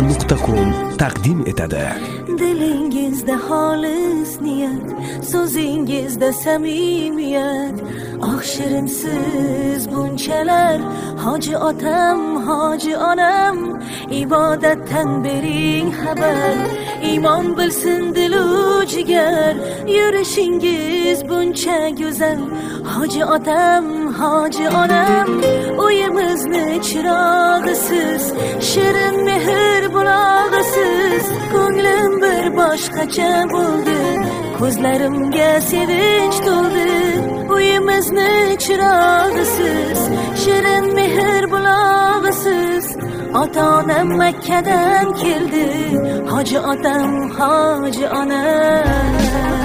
Aziz.com taqdim etadi. Dilingizda xolis niyat, so'zingizda samimiyat, shirinsiz bunchalar, hoji otam, hoji onam, ibodatdan bering xabar, iymon bilsin dilu jigar, yurishingiz buncha go'zal, hoji otam, hoji onam, uyimizni chirog'isiz, shirin mehr bulog'isiz, ko'nglim bir boshqacha bo'ldi, ko'zlarimga sevinch to'ldi, uyimizni chirog'isiz, shirin mehr bulog'isiz, ota-onam Makkadan keldi, hoji otam, hoji onam,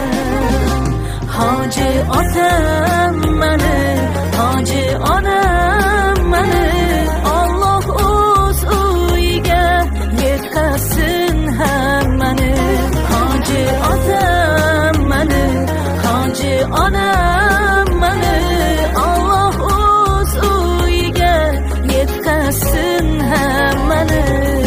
hoji otam mani, hoji onam mani, Alloh o'z uyiga yetkazsin hammani, hoji otam mani, hoji onam mani, Alloh o'z uyiga yetkazsin hammani.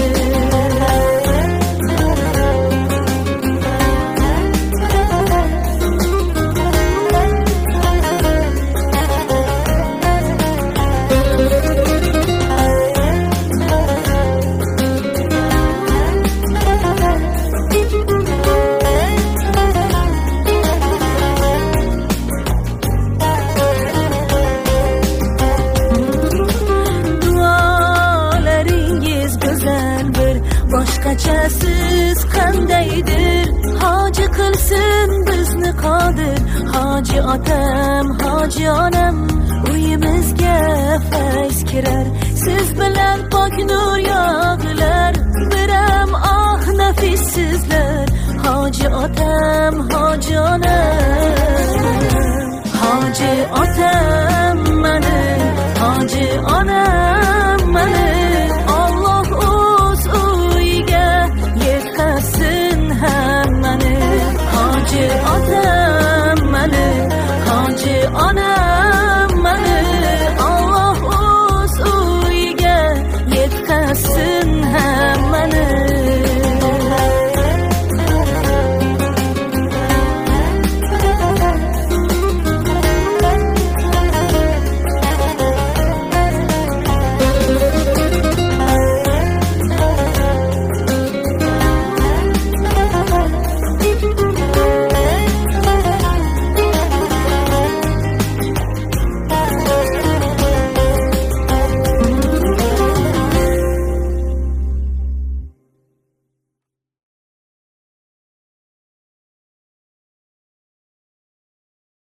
Boshqachasiz qandaydir, hoji qilsin bizni qodir, hoji otam, hoji onam, uyimizga fayz kirar, siz bilan pok nur yog'ilar, biram nafissizlar, hoji otam, hoji onam, hoji otam